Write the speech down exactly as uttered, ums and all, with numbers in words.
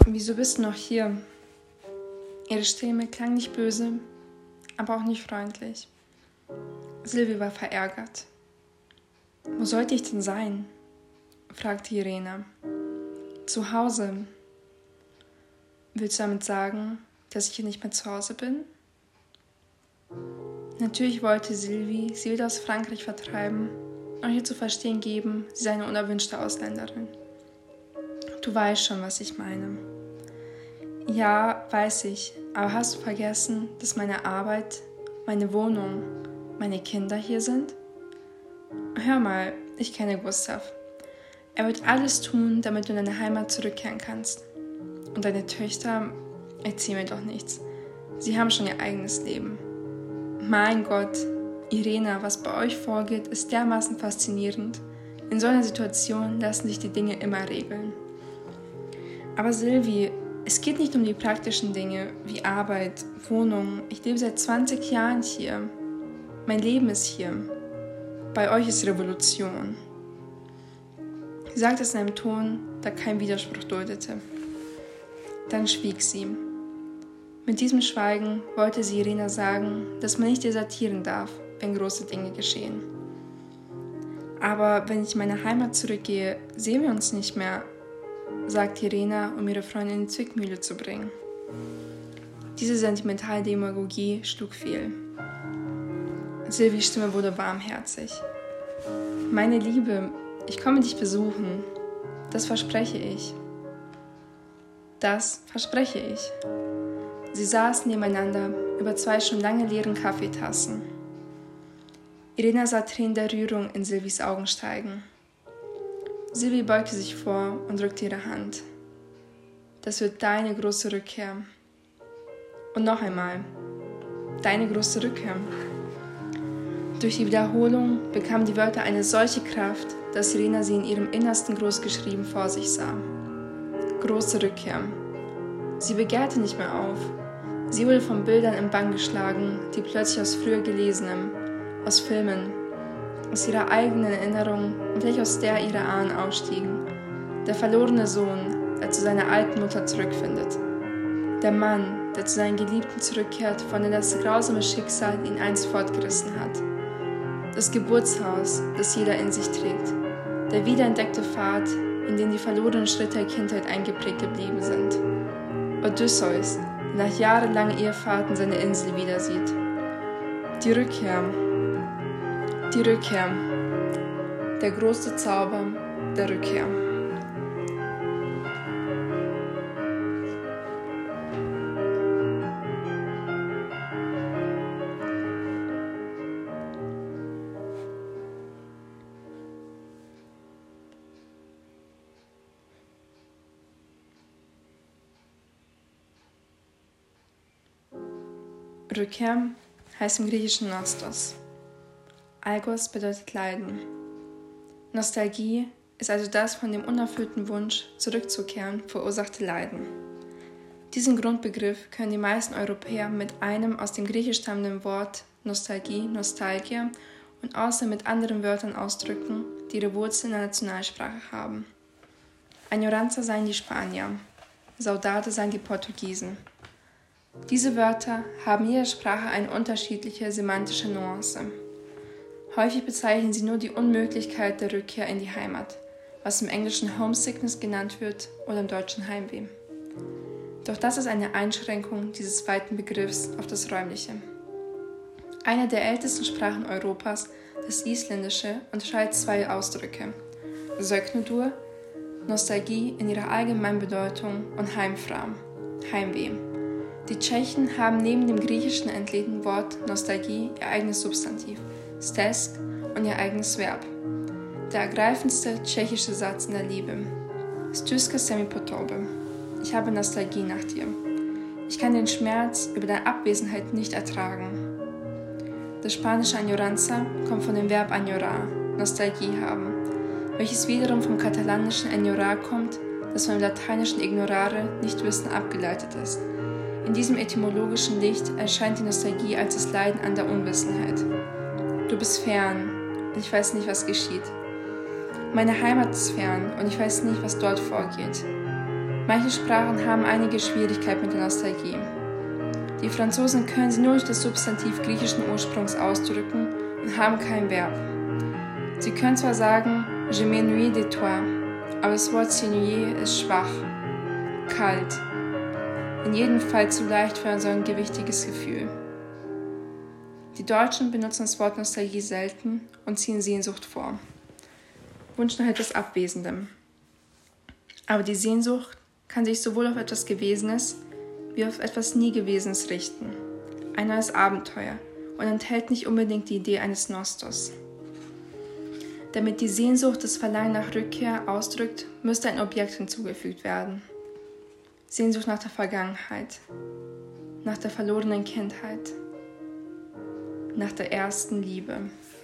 Wieso bist du noch hier? Ihre Stimme klang nicht böse, aber auch nicht freundlich. Sylvie war verärgert. Wo sollte ich denn sein? Fragte Irena. Zu Hause. Willst du damit sagen, dass ich hier nicht mehr zu Hause bin? Natürlich wollte Sylvie sie wieder aus Frankreich vertreiben und ihr zu verstehen geben, sie sei eine unerwünschte Ausländerin. Du weißt schon, was ich meine. Ja, weiß ich, aber hast du vergessen, dass meine Arbeit, meine Wohnung, meine Kinder hier sind? Hör mal, ich kenne Gustav. Er wird alles tun, damit du in deine Heimat zurückkehren kannst. Und deine Töchter, erzähl mir doch nichts. Sie haben schon ihr eigenes Leben. Mein Gott, Irena, was bei euch vorgeht, ist dermaßen faszinierend. In so einer Situation lassen sich die Dinge immer regeln. Aber Sylvie, es geht nicht um die praktischen Dinge wie Arbeit, Wohnung. Ich lebe seit zwanzig Jahren hier. Mein Leben ist hier. Bei euch ist Revolution. Sie sagte es in einem Ton, der keinen Widerspruch duldete. Dann schwieg sie. Mit diesem Schweigen wollte sie Irena sagen, dass man nicht desertieren darf, wenn große Dinge geschehen. Aber wenn ich in meine Heimat zurückgehe, sehen wir uns nicht mehr, sagte Irena, um ihre Freundin in die Zwickmühle zu bringen. Diese sentimentale Demagogie schlug fehl. Sylvies Stimme wurde warmherzig. Meine Liebe, ich komme dich besuchen. Das verspreche ich. Das verspreche ich. Sie saßen nebeneinander über zwei schon lange leeren Kaffeetassen. Irena sah Tränen der Rührung in Sylvies Augen steigen. Sylvie beugte sich vor und drückte ihre Hand. Das wird deine große Rückkehr. Und noch einmal, deine große Rückkehr. Durch die Wiederholung bekamen die Wörter eine solche Kraft, dass Irena sie in ihrem Innersten großgeschrieben vor sich sah. Große Rückkehr. Sie begehrte nicht mehr auf. Sie wurde von Bildern im Bann geschlagen, die plötzlich aus früher Gelesenem, aus Filmen, aus ihrer eigenen Erinnerung und vielleicht aus der ihrer Ahnen ausstiegen. Der verlorene Sohn, der zu seiner alten Mutter zurückfindet. Der Mann, der zu seinen Geliebten zurückkehrt, von dem das grausame Schicksal ihn einst fortgerissen hat. Das Geburtshaus, das jeder in sich trägt. Der wiederentdeckte Pfad, in den die verlorenen Schritte der Kindheit eingeprägt geblieben sind. Odysseus, der nach jahrelangen Irrfahrten seine Insel wieder sieht. Die Rückkehr. Die Rückkehr. Der große Zauber der Rückkehr. Rückkehr heißt im Griechischen Nostos. Algos bedeutet Leiden. Nostalgie ist also das von dem unerfüllten Wunsch, zurückzukehren, verursachte Leiden. Diesen Grundbegriff können die meisten Europäer mit einem aus dem Griechisch stammenden Wort Nostalgie, Nostalgia und außerdem mit anderen Wörtern ausdrücken, die ihre Wurzeln in der Nationalsprache haben. Añoranza seien die Spanier, Saudade seien die Portugiesen. Diese Wörter haben in jeder Sprache eine unterschiedliche semantische Nuance. Häufig bezeichnen sie nur die Unmöglichkeit der Rückkehr in die Heimat, was im Englischen Homesickness genannt wird oder im Deutschen Heimweh. Doch das ist eine Einschränkung dieses weiten Begriffs auf das Räumliche. Eine der ältesten Sprachen Europas, das Isländische, unterscheidet zwei Ausdrücke: Söknudur, Nostalgie in ihrer allgemeinen Bedeutung, und Heimfram, Heimweh. Die Tschechen haben neben dem griechischen entlehnten Wort Nostalgie ihr eigenes Substantiv, stesk, und ihr eigenes Verb. Der ergreifendste tschechische Satz in der Liebe: Stüska se mi po tobe. Ich habe Nostalgie nach dir. Ich kann den Schmerz über deine Abwesenheit nicht ertragen. Das spanische Añoranza kommt von dem Verb añorar, Nostalgie haben, welches wiederum vom katalanischen añorar kommt, das von dem lateinischen ignorare, nicht wissen, abgeleitet ist. In diesem etymologischen Licht erscheint die Nostalgie als das Leiden an der Unwissenheit. Du bist fern und ich weiß nicht, was geschieht. Meine Heimat ist fern und ich weiß nicht, was dort vorgeht. Manche Sprachen haben einige Schwierigkeiten mit der Nostalgie. Die Franzosen können sie nur durch das Substantiv griechischen Ursprungs ausdrücken und haben kein Verb. Sie können zwar sagen, je m'ennuie de toi, aber das Wort s'ennuyer ist schwach, kalt, in jedem Fall zu leicht für ein so ein gewichtiges Gefühl. Die Deutschen benutzen das Wort Nostalgie selten und ziehen Sehnsucht vor. Wunsch nach etwas Abwesendem. Aber die Sehnsucht kann sich sowohl auf etwas Gewesenes wie auf etwas Nie-Gewesenes richten. Ein neues Abenteuer und enthält nicht unbedingt die Idee eines Nostos. Damit die Sehnsucht das Verlangen nach Rückkehr ausdrückt, müsste ein Objekt hinzugefügt werden. Sehnsucht nach der Vergangenheit, nach der verlorenen Kindheit, nach der ersten Liebe.